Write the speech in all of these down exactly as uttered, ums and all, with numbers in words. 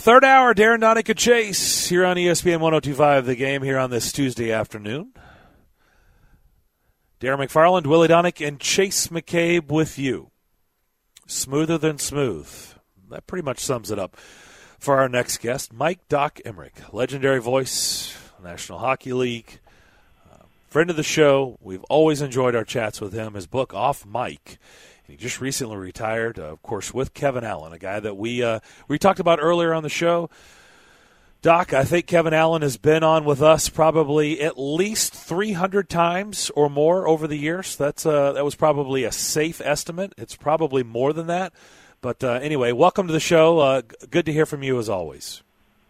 Third hour, Darren Donica Chase here on E S P N one oh two point five The Game here on this Tuesday afternoon. Darren McFarland, Willie Donick, and Chase McCabe with you. Smoother than smooth. That pretty much sums it up for our next guest, Mike Doc Emrick, legendary voice, National Hockey League, uh, friend of the show. We've always enjoyed our chats with him. His book, Off Mike. He just recently retired, uh, of course, with Kevin Allen, a guy that we uh, we talked about earlier on the show. Doc, I think Kevin Allen has been on with us probably at least three hundred times or more over the years. That's uh, that was probably a safe estimate. It's probably more than that. But uh, anyway, welcome to the show. Uh, good to hear from you as always.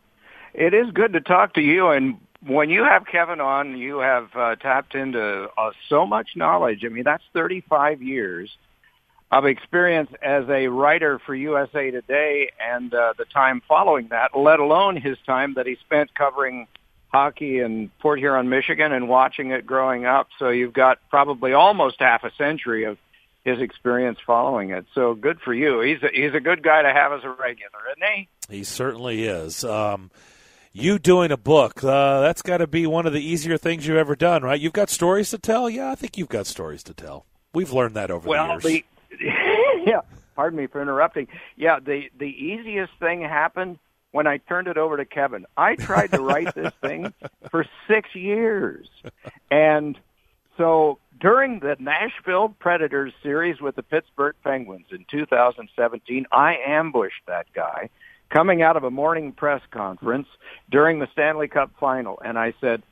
It is good to talk to you. And when you have Kevin on, you have uh, tapped into uh, so much knowledge. I mean, that's thirty-five years of experience as a writer for U S A Today and uh, the time following that, let alone his time that he spent covering hockey in Port Huron, Michigan, and watching it growing up. So you've got probably almost half a century of his experience following it. So good for you. He's a, he's a good guy to have as a regular, isn't he? He certainly is. Um, you doing a book, uh, that's got to be one of the easier things you've ever done, right? You've got stories to tell? Yeah, I think you've got stories to tell. We've learned that over well, the years. The, yeah, pardon me for interrupting. Yeah, the, the easiest thing happened when I turned it over to Kevin. I tried to write this thing for six years. And so during the Nashville Predators series with the Pittsburgh Penguins in two thousand seventeen, I ambushed that guy coming out of a morning press conference during the Stanley Cup final. And I said,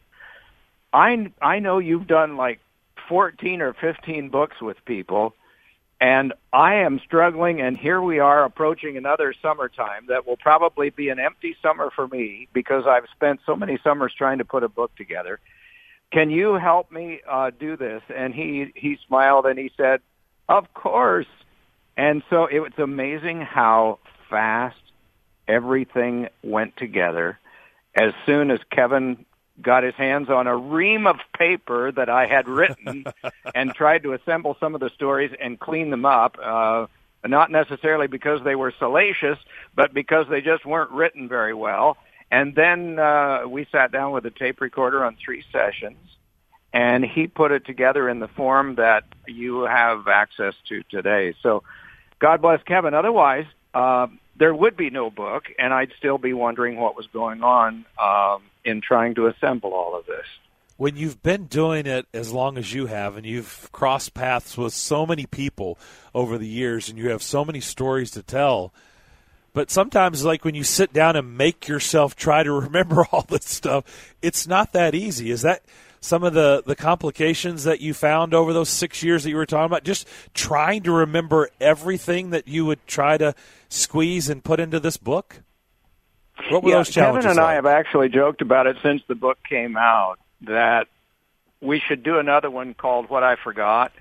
I, I know you've done like fourteen or fifteen books with people, and I am struggling, and here we are approaching another summertime that will probably be an empty summer for me because I've spent so many summers trying to put a book together. Can you help me uh, do this? And he, he smiled and he said, of course. And so it was amazing how fast everything went together. As soon as Kevin got his hands on a ream of paper that I had written and tried to assemble some of the stories and clean them up, uh, not necessarily because they were salacious, but because they just weren't written very well. And then uh, we sat down with a tape recorder on three sessions, and he put it together in the form that you have access to today. So God bless Kevin. Otherwise, uh, there would be no book, and I'd still be wondering what was going on um, in trying to assemble all of this. When you've been doing it as long as you have, and you've crossed paths with so many people over the years, and you have so many stories to tell, but sometimes, like when you sit down and make yourself try to remember all this stuff, it's not that easy. Is that some of the, the complications that you found over those six years that you were talking about? Just trying to remember everything that you would try to squeeze and put into this book? What were yeah, those challenges Kevin and like? I have actually joked about it since the book came out, that we should do another one called What I Forgot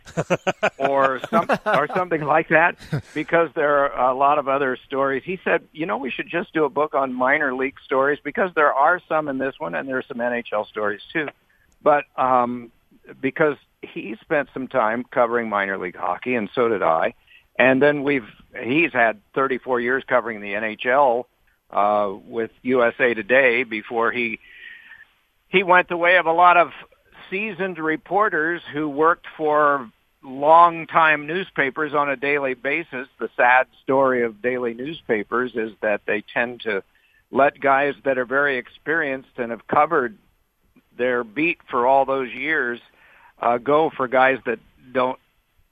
or some, or something like that, because there are a lot of other stories. He said, you know, we should just do a book on minor league stories, because there are some in this one, and there are some N H L stories too. But um, because he spent some time covering minor league hockey, and so did I. And then we've he's had thirty-four years covering the N H L uh, with U S A Today before he he went the way of a lot of seasoned reporters who worked for long-time newspapers on a daily basis. The sad story of daily newspapers is that they tend to let guys that are very experienced and have covered their beat for all those years uh, go for guys that don't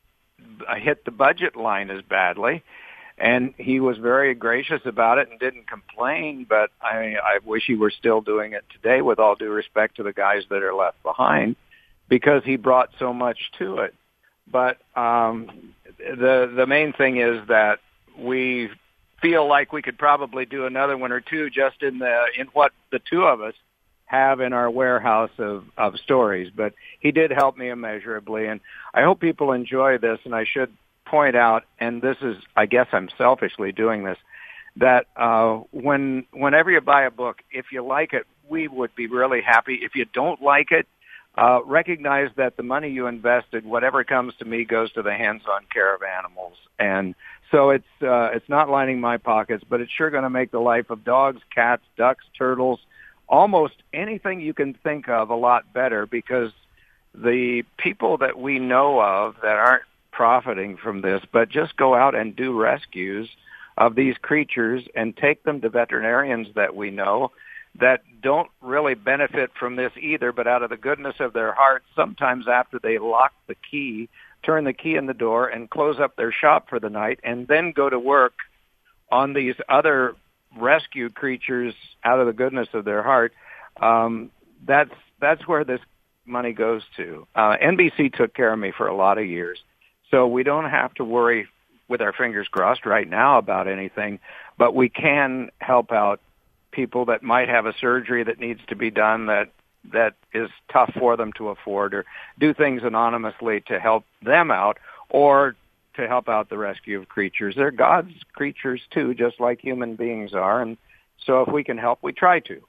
hit the budget line as badly. And he was very gracious about it and didn't complain, but I, I wish he were still doing it today, with all due respect to the guys that are left behind, because he brought so much to it. But um, the the main thing is that we feel like we could probably do another one or two just in the in what the two of us have in our warehouse of, of stories. But he did help me immeasurably, and I hope people enjoy this. And I should point out, and this is, I guess I'm selfishly doing this, that uh, when whenever you buy a book, if you like it, we would be really happy. If you don't like it, uh, recognize that the money you invested, whatever comes to me, goes to the hands-on care of animals. And So it's uh, it's not lining my pockets, but it's sure going to make the life of dogs, cats, ducks, turtles, almost anything you can think of a lot better, because the people that we know of that aren't profiting from this, but just go out and do rescues of these creatures and take them to veterinarians that we know that don't really benefit from this either, but out of the goodness of their hearts, sometimes after they lock the key, turn the key in the door and close up their shop for the night, and then go to work on these other rescue creatures out of the goodness of their heart. Um, that's that's where this money goes to. Uh, N B C took care of me for a lot of years, so we don't have to worry with our fingers crossed right now about anything, but we can help out people that might have a surgery that needs to be done that that is tough for them to afford, or do things anonymously to help them out, or to help out the rescue of creatures. They're God's creatures too, just like human beings are, and so if we can help, we try to.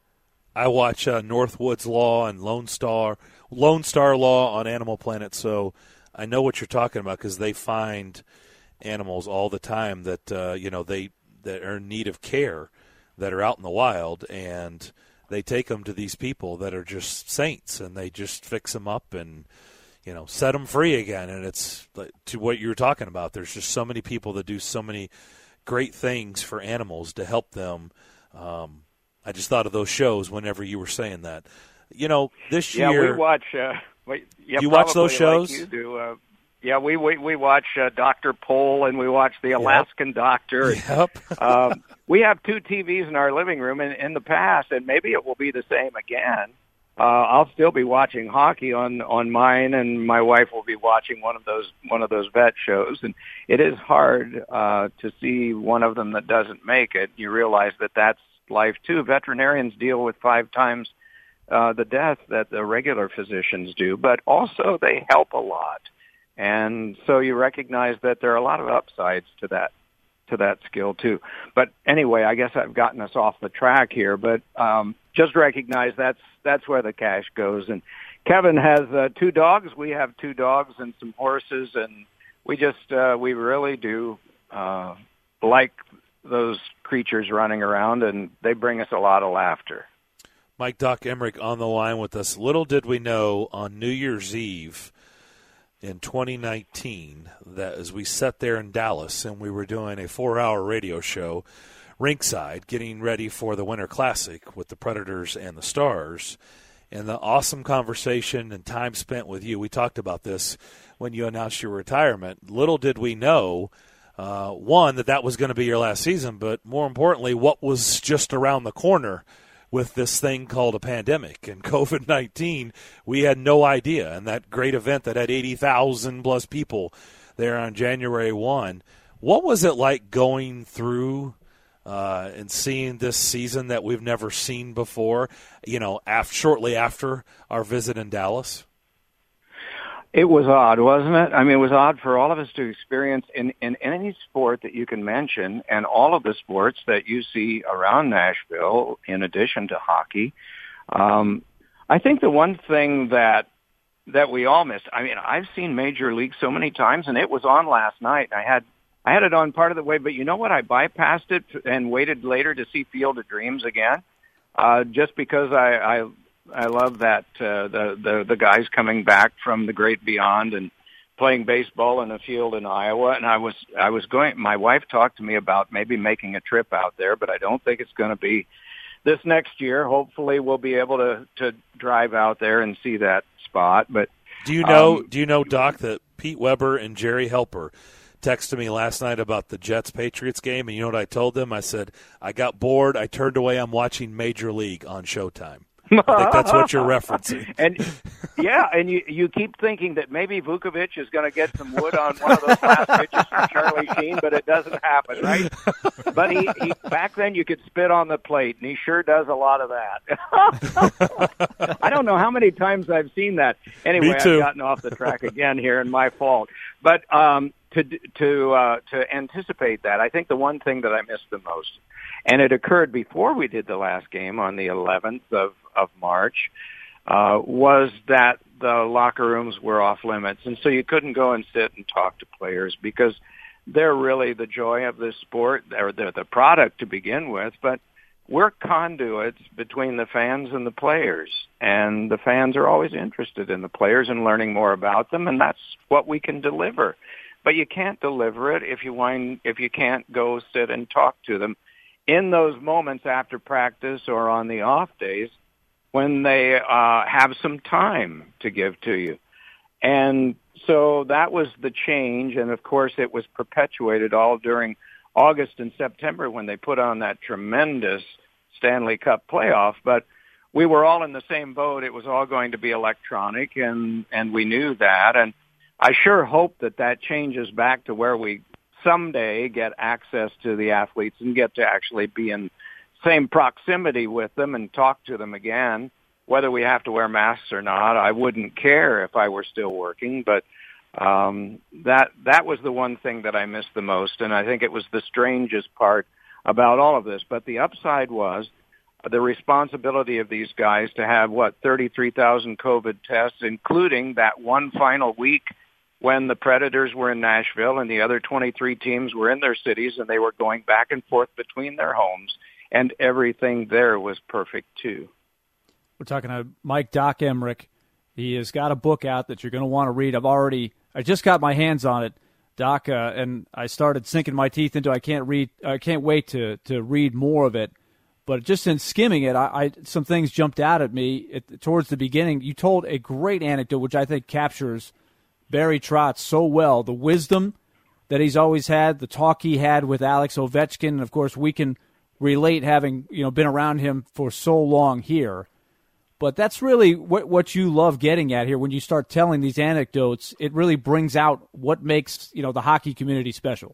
I watch uh, Northwoods Law and Lone Star Lone Star Law on Animal Planet, so I know what you're talking about, because they find animals all the time that uh, you know they that are in need of care, that are out in the wild, and they take them to these people that are just saints, and they just fix them up and, you know, set them free again. And it's like, to what you were talking about, there's just so many people that do so many great things for animals to help them. Um, I just thought of those shows whenever you were saying that. You know, this yeah, year. Yeah, we watch. Uh, we, yeah, you watch those shows? Like you do. Uh, yeah, we we we watch uh, Doctor Pol, and we watch the Alaskan yep. Doctor. Yep. um, we have two T Vs in our living room, and in the past, and maybe it will be the same again. Uh, I'll still be watching hockey on on mine, and my wife will be watching one of those one of those vet shows. And it is hard uh, to see one of them that doesn't make it. You realize that that's life too. Veterinarians deal with five times uh, the death that the regular physicians do, but also they help a lot. And so you recognize that there are a lot of upsides to that to that skill too. But anyway, I guess I've gotten us off the track here. But um, just recognize that's that's where the cash goes. And Kevin has uh, two dogs. We have two dogs and some horses, and we just uh, we really do uh, like those creatures running around, and they bring us a lot of laughter. Mike Doc Emrick on the line with us. Little did we know on New Year's Eve in twenty nineteen that as we sat there in Dallas and we were doing a four-hour radio show rinkside, getting ready for the Winter Classic with the Predators and the Stars, and the awesome conversation and time spent with you. We talked about this when you announced your retirement. Little did we know, uh, one, that that was going to be your last season, but more importantly, what was just around the corner with this thing called a pandemic and covid nineteen. We had no idea. And that great event that had eighty thousand plus people there on January first, what was it like going through uh, and seeing this season that we've never seen before, you know, after, shortly after our visit in Dallas? It was odd, wasn't it? I mean, it was odd for all of us to experience in, in any sport that you can mention, and all of the sports that you see around Nashville, in addition to hockey. Um, I think the one thing that that we all missed, I mean, I've seen Major League so many times, and it was on last night. I had I had it on part of the way, but you know what? I bypassed it and waited later to see Field of Dreams again, uh, just because I... I I love that uh, the, the the guys coming back from the great beyond and playing baseball in a field in Iowa. And I was I was going. My wife talked to me about maybe making a trip out there, but I don't think it's going to be this next year. Hopefully, we'll be able to to drive out there and see that spot. But do you know? Um, do you know, Doc, that Pete Weber and Jerry Helper texted me last night about the Jets-Patriots game, and you know what I told them? I said, I got bored. I turned away. I'm watching Major League on Showtime. I think that's what you're referencing. And yeah, and you you keep thinking that maybe Vukovic is going to get some wood on one of those last pitches from Charlie Sheen, but it doesn't happen, right? But he, he back then you could spit on the plate, and he sure does a lot of that. I don't know how many times I've seen that. Anyway, I've gotten off the track again here, and my fault. But um, to to uh, to anticipate that, I think the one thing that I missed the most, and it occurred before we did the last game on the eleventh of, of March, uh, was that the locker rooms were off limits. And so you couldn't go and sit and talk to players because they're really the joy of this sport. They're, they're the product to begin with, but we're conduits between the fans and the players. And the fans are always interested in the players and learning more about them, and that's what we can deliver. But you can't deliver it if you wind, if you can't go sit and talk to them in those moments after practice or on the off days when they uh, have some time to give to you. And so that was the change, and of course it was perpetuated all during August and September when they put on that tremendous Stanley Cup playoff. But we were all in the same boat. It was all going to be electronic, and, and we knew that. And I sure hope that that changes back to where we someday get access to the athletes and get to actually be in same proximity with them and talk to them again. Whether we have to wear masks or not, I wouldn't care if I were still working, but um, that that was the one thing that I missed the most, and I think it was the strangest part about all of this. But the upside was the responsibility of these guys to have, what, thirty-three thousand COVID tests, including that one final week when the Predators were in Nashville and the other twenty-three teams were in their cities, and they were going back and forth between their homes, and everything there was perfect, too. We're talking to Mike Doc Emrick. He has got a book out that you're going to want to read. I've already, I just got my hands on it, Doc, uh, and I started sinking my teeth into. I can't read. I can't wait to to read more of it. But just in skimming it, I, I some things jumped out at me at, towards the beginning. You told a great anecdote, which I think captures Barry Trotz so well. The wisdom that he's always had, the talk he had with Alex Ovechkin, and of course we can relate, having you know been around him for so long here. But that's really what what you love getting at here when you start telling these anecdotes. It really brings out what makes you know the hockey community special.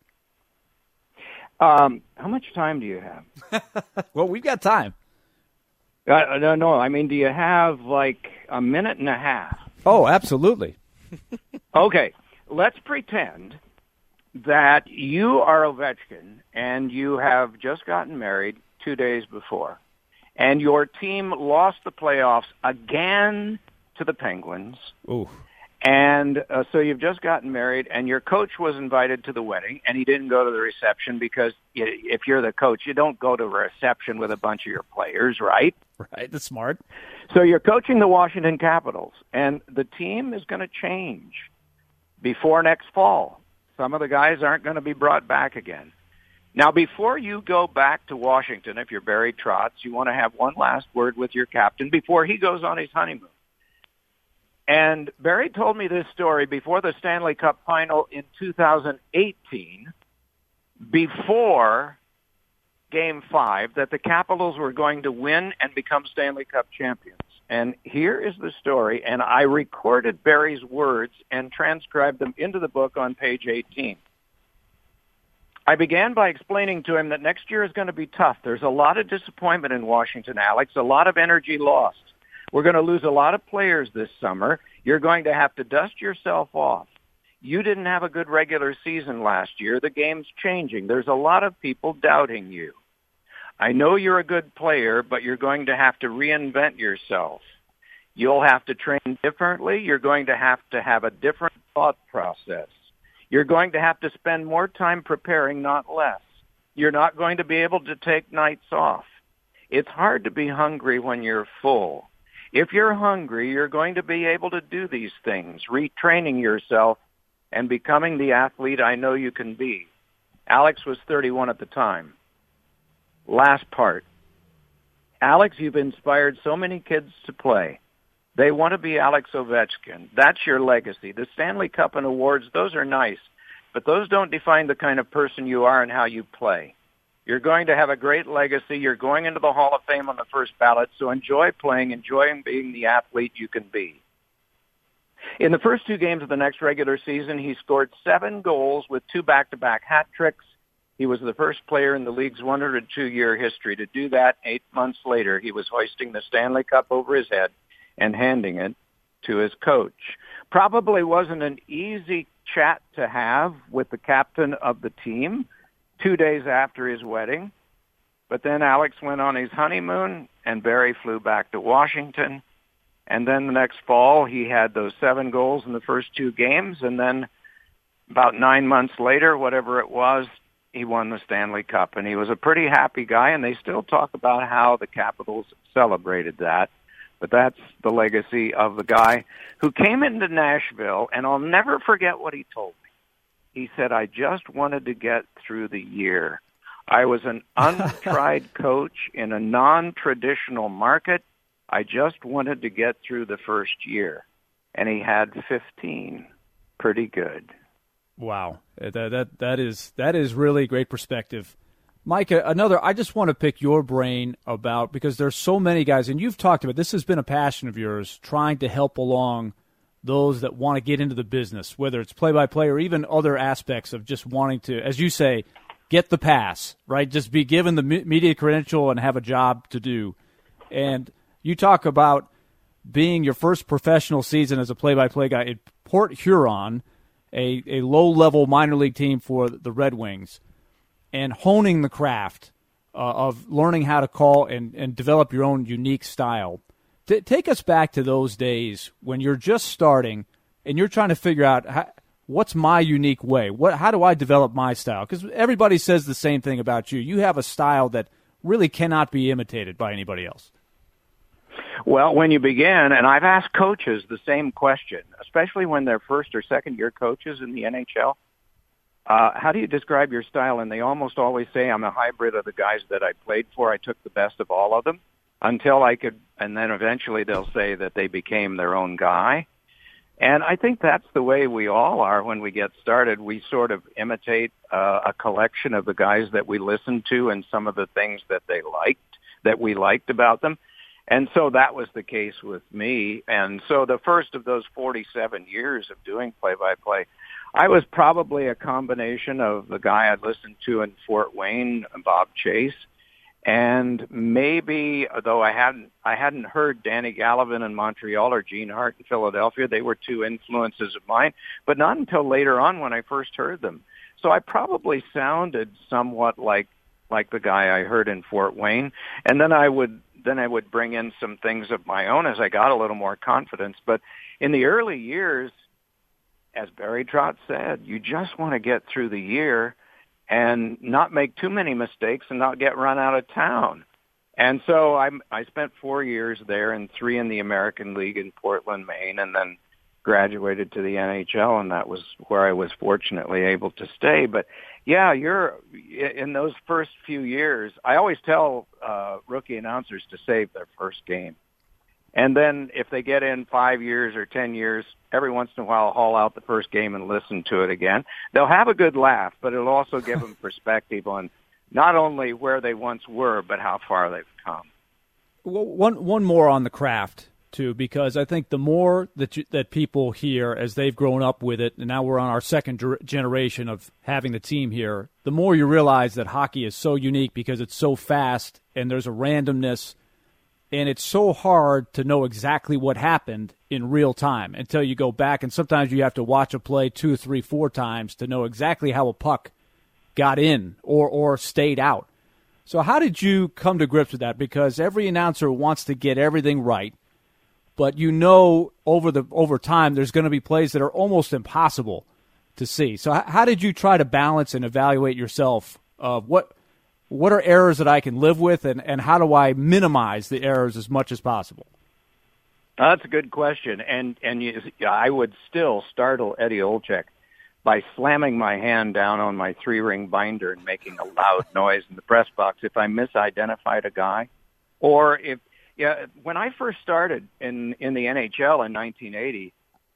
Um, how much time do you have? Well, we've got time. Uh, no, no. I mean, do you have like a minute and a half? Oh, absolutely. Okay, let's pretend that you are Ovechkin and you have just gotten married two days before. And your team lost the playoffs again to the Penguins. Ooh. And uh, so you've just gotten married, and your coach was invited to the wedding, and he didn't go to the reception because you, if you're the coach, you don't go to a reception with a bunch of your players, right? Right, that's smart. So you're coaching the Washington Capitals, and the team is going to change before next fall. Some of the guys aren't going to be brought back again. Now, before you go back to Washington, if you're Barry Trotz, you want to have one last word with your captain before he goes on his honeymoon. And Barry told me this story before the Stanley Cup final in two thousand eighteen, before Game five, that the Capitals were going to win and become Stanley Cup champions. And here is the story, and I recorded Barry's words and transcribed them into the book on page eighteen. I began by explaining to him that next year is going to be tough. There's a lot of disappointment in Washington, Alex, a lot of energy lost. We're going to lose a lot of players this summer. You're going to have to dust yourself off. You didn't have a good regular season last year. The game's changing. There's a lot of people doubting you. I know you're a good player, but you're going to have to reinvent yourself. You'll have to train differently. You're going to have to have a different thought process. You're going to have to spend more time preparing, not less. You're not going to be able to take nights off. It's hard to be hungry when you're full. If you're hungry, you're going to be able to do these things, retraining yourself and becoming the athlete I know you can be. Alex was thirty-one at the time. Last part. Alex, you've inspired so many kids to play. They want to be Alex Ovechkin. That's your legacy. The Stanley Cup and awards, those are nice, but those don't define the kind of person you are and how you play. You're going to have a great legacy. You're going into the Hall of Fame on the first ballot, so enjoy playing, enjoy being the athlete you can be. In the first two games of the next regular season, he scored seven goals with two back-to-back hat tricks. He was the first player in the league's one hundred two year history to do that. Eight months later, he was hoisting the Stanley Cup over his head and handing it to his coach. Probably wasn't an easy chat to have with the captain of the team two days after his wedding. But then Alex went on his honeymoon, and Barry flew back to Washington. And then the next fall, he had those seven goals in the first two games, and then about nine months later, whatever it was, he won the Stanley Cup, and he was a pretty happy guy, and they still talk about how the Capitals celebrated that. But that's the legacy of the guy who came into Nashville, and I'll never forget what he told me. He said, I just wanted to get through the year. I was an untried coach in a non-traditional market. I just wanted to get through the first year. And he had fifteen. Pretty good. Wow. That, that, that, is, that is really great perspective. Mike, another, I just want to pick your brain about, because there's so many guys, and you've talked about, this has been a passion of yours, trying to help along those that want to get into the business, whether it's play-by-play or even other aspects of just wanting to, as you say, get the pass, right? Just be given the media credential and have a job to do. And you talk about being your first professional season as a play-by-play guy at Port Huron, a, a low-level minor league team for the Red Wings, and honing the craft uh, of learning how to call and, and develop your own unique style. T- take us back to those days when you're just starting and you're trying to figure out how, what's my unique way? What, how do I develop my style? Because everybody says the same thing about you. You have a style that really cannot be imitated by anybody else. Well, when you begin, and I've asked coaches the same question, especially when they're first or second year coaches in the N H L, uh, how do you describe your style? And they almost always say, I'm a hybrid of the guys that I played for. I took the best of all of them until I could, and then eventually they'll say that they became their own guy. And I think that's the way we all are when we get started. We sort of imitate uh, a collection of the guys that we listened to and some of the things that they liked, that we liked about them. And so that was the case with me. And so the first of those forty-seven years of doing play-by-play, I was probably a combination of the guy I'd listened to in Fort Wayne, Bob Chase, and maybe, though I hadn't, I hadn't heard Danny Gallivan in Montreal or Gene Hart in Philadelphia. They were two influences of mine, but not until later on when I first heard them. So I probably sounded somewhat like like the guy I heard in Fort Wayne, and then I would then I would bring in some things of my own as I got a little more confidence. But in the early years, as Barry Trotz said, you just want to get through the year and not make too many mistakes and not get run out of town. And so I, I spent four years there and three in the American League in Portland, Maine, and then graduated to the N H L, and that was where I was fortunately able to stay. But yeah, you're in those first few years. I always tell uh, rookie announcers to save their first game. And then if they get in five years or ten years, every once in a while haul out the first game and listen to it again. They'll have a good laugh, but it'll also give them perspective on not only where they once were, but how far they've come. Well, one one more on the craft, too, because I think the more that you, that people hear as they've grown up with it, and now we're on our second ger- generation of having the team here, the more you realize that hockey is so unique because it's so fast and there's a randomness. And it's so hard to know exactly what happened in real time until you go back. And sometimes you have to watch a play two, three, four times to know exactly how a puck got in or, or stayed out. So how did you come to grips with that? Because every announcer wants to get everything right, but you know over the over time there's going to be plays that are almost impossible to see. So how did you try to balance and evaluate yourself of what – what are errors that I can live with, and, and how do I minimize the errors as much as possible? That's a good question, and and you, I would still startle Eddie Olczyk by slamming my hand down on my three-ring binder and making a loud noise in the press box if I misidentified a guy. Or if yeah, when I first started in, in the N H L in nineteen eighty,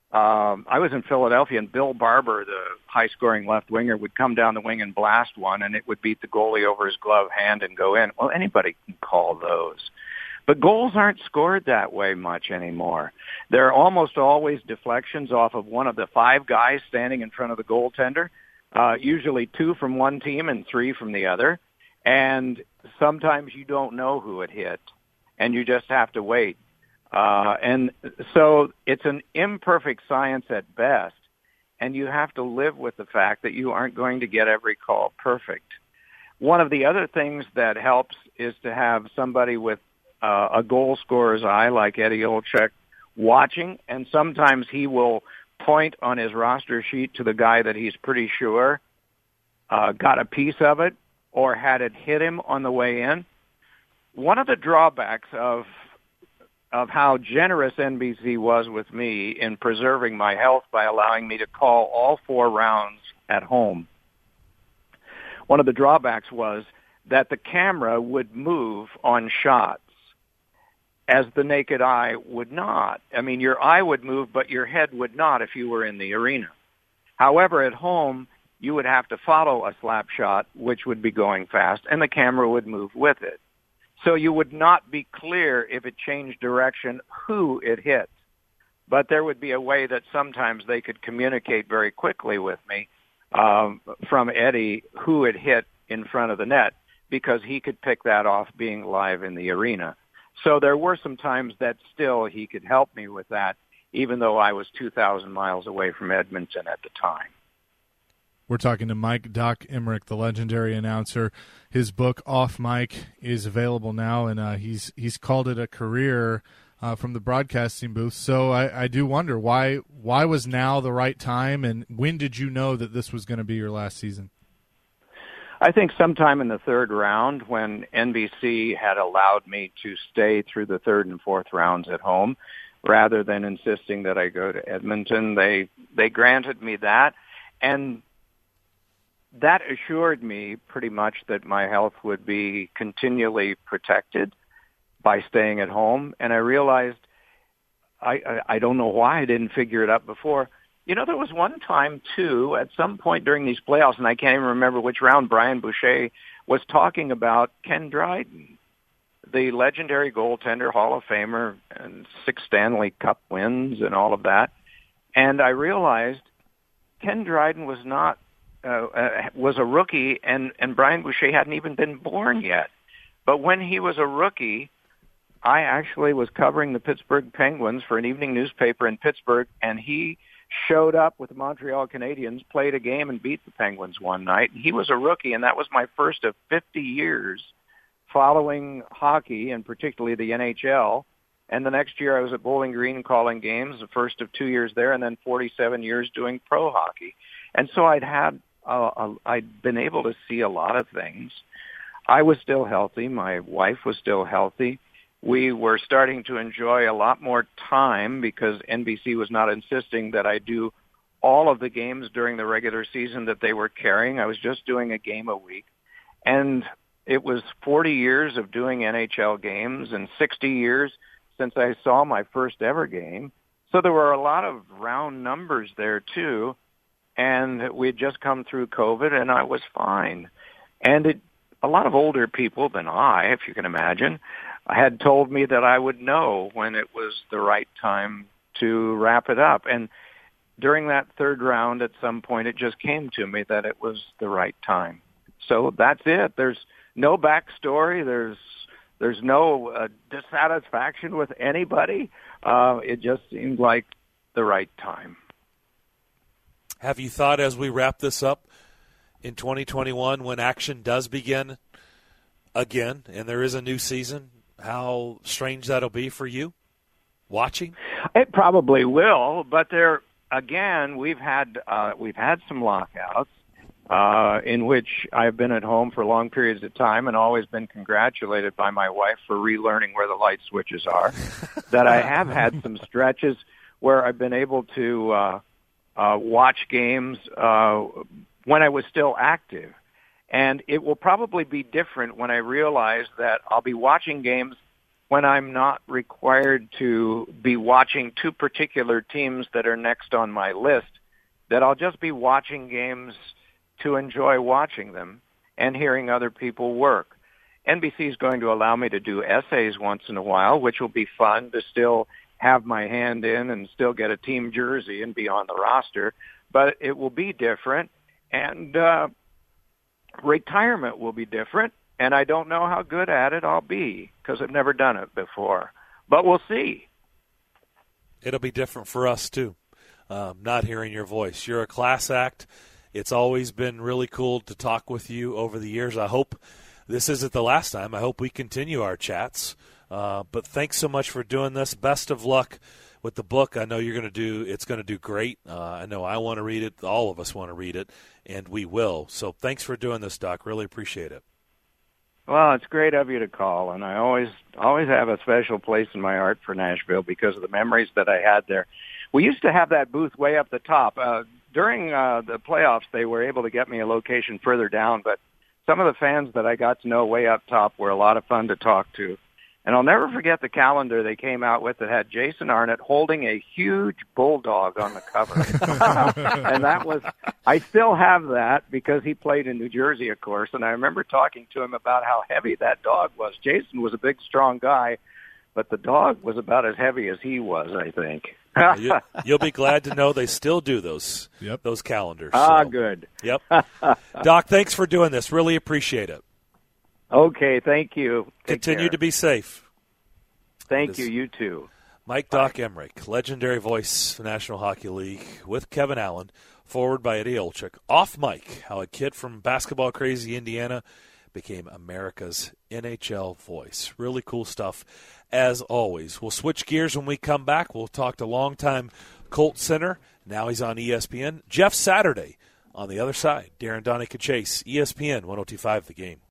Um, I was in Philadelphia, and Bill Barber, the high-scoring left winger, would come down the wing and blast one, and it would beat the goalie over his glove hand and go in. Well, anybody can call those. But goals aren't scored that way much anymore. They're almost always deflections off of one of the five guys standing in front of the goaltender, uh, usually two from one team and three from the other. And sometimes you don't know who it hit, and you just have to wait. Uh, and so it's an imperfect science at best, and you have to live with the fact that you aren't going to get every call perfect. One of the other things that helps is to have somebody with uh, a goal scorer's eye like Eddie Olczyk watching, and sometimes he will point on his roster sheet to the guy that he's pretty sure uh, got a piece of it or had it hit him on the way in. One of the drawbacks of of how generous N B C was with me in preserving my health by allowing me to call all four rounds at home, one of the drawbacks was that the camera would move on shots as the naked eye would not. I mean, your eye would move, but your head would not if you were in the arena. However, at home, you would have to follow a slap shot, which would be going fast, and the camera would move with it. So you would not be clear if it changed direction who it hit. But there would be a way that sometimes they could communicate very quickly with me um, from Eddie who it hit in front of the net, because he could pick that off being live in the arena. So there were some times that still he could help me with that, even though I was two thousand miles away from Edmonton at the time. We're talking to Mike Doc Emrick, the legendary announcer. His book, Off Mic, is available now, and uh, he's he's called it a career uh, from the broadcasting booth. So I, I do wonder, why why was now the right time, and when did you know that this was going to be your last season? I think sometime in the third round, when N B C had allowed me to stay through the third and fourth rounds at home, rather than insisting that I go to Edmonton, they they granted me that, and that assured me pretty much that my health would be continually protected by staying at home. And I realized, I, I, I don't know why I didn't figure it out before. You know, there was one time, too, at some point during these playoffs, and I can't even remember which round, Brian Boucher was talking about Ken Dryden, the legendary goaltender, Hall of Famer, and six Stanley Cup wins and all of that. And I realized Ken Dryden was not Uh, uh, was a rookie, and, and Brian Boucher hadn't even been born yet. But when he was a rookie, I actually was covering the Pittsburgh Penguins for an evening newspaper in Pittsburgh, and he showed up with the Montreal Canadiens, played a game, and beat the Penguins one night. He was a rookie, and that was my first of fifty years following hockey, and particularly the N H L. And the next year I was at Bowling Green calling games, the first of two years there, and then forty-seven years doing pro hockey. And so I'd had Uh, uh, I'd been able to see a lot of things. I was still healthy. My wife was still healthy. We were starting to enjoy a lot more time because N B C was not insisting that I do all of the games during the regular season that they were carrying. I was just doing a game a week. And it was forty years of doing N H L games and sixty years since I saw my first ever game. So there were a lot of round numbers there, too. And we had just come through COVID, and I was fine. And it, a lot of older people than I, if you can imagine, had told me that I would know when it was the right time to wrap it up. And during that third round, at some point, it just came to me that it was the right time. So that's it. There's no backstory. There's there's no uh, dissatisfaction with anybody. Uh, it just seemed like the right time. Have you thought, as we wrap this up in twenty twenty-one, when action does begin again and there is a new season, how strange that'll be for you watching? It probably will, but there again, we've had uh, we've had some lockouts uh, in which I've been at home for long periods of time and always been congratulated by my wife for relearning where the light switches are. That I have had some stretches where I've been able to uh, uh, watch games uh, when I was still active. And it will probably be different when I realize that I'll be watching games when I'm not required to be watching two particular teams that are next on my list, that I'll just be watching games to enjoy watching them and hearing other people work. N B C is going to allow me to do essays once in a while, which will be fun to still have my hand in and still get a team jersey and be on the roster. But it will be different, and uh, retirement will be different, and I don't know how good at it I'll be because I've never done it before. But we'll see. It'll be different for us, too, um, not hearing your voice. You're a class act. It's always been really cool to talk with you over the years. I hope this isn't the last time. I hope we continue our chats. Uh, but thanks so much for doing this. Best of luck with the book. I know you're going to do. It's going to do great. Uh, I know I want to read it. All of us want to read it, and we will. So thanks for doing this, Doc. Really appreciate it. Well, it's great of you to call, and I always always have a special place in my heart for Nashville because of the memories that I had there. We used to have that booth way up the top. Uh, during uh, the playoffs, they were able to get me a location further down, but some of the fans that I got to know way up top were a lot of fun to talk to. And I'll never forget the calendar they came out with that had Jason Arnott holding a huge bulldog on the cover. And that was, I still have that because he played in New Jersey, of course. And I remember talking to him about how heavy that dog was. Jason was a big, strong guy, but the dog was about as heavy as he was, I think. you, you'll be glad to know they still do those yep. those calendars. Ah, so. Good. Yep. Doc, thanks for doing this. Really appreciate it. Okay, thank you. Take Continue care. to be safe. Thank you, you too. Mike Bye. Doc Emrick, legendary voice of the National Hockey League, with Kevin Allen, forward by Eddie Olczyk. Off mic, how a kid from basketball crazy Indiana became America's N H L voice. Really cool stuff, as always. We'll switch gears when we come back. We'll talk to longtime Colt center. Now he's on E S P N. Jeff Saturday on the other side. Darren Donica Chase, E S P N one oh two point five The Game.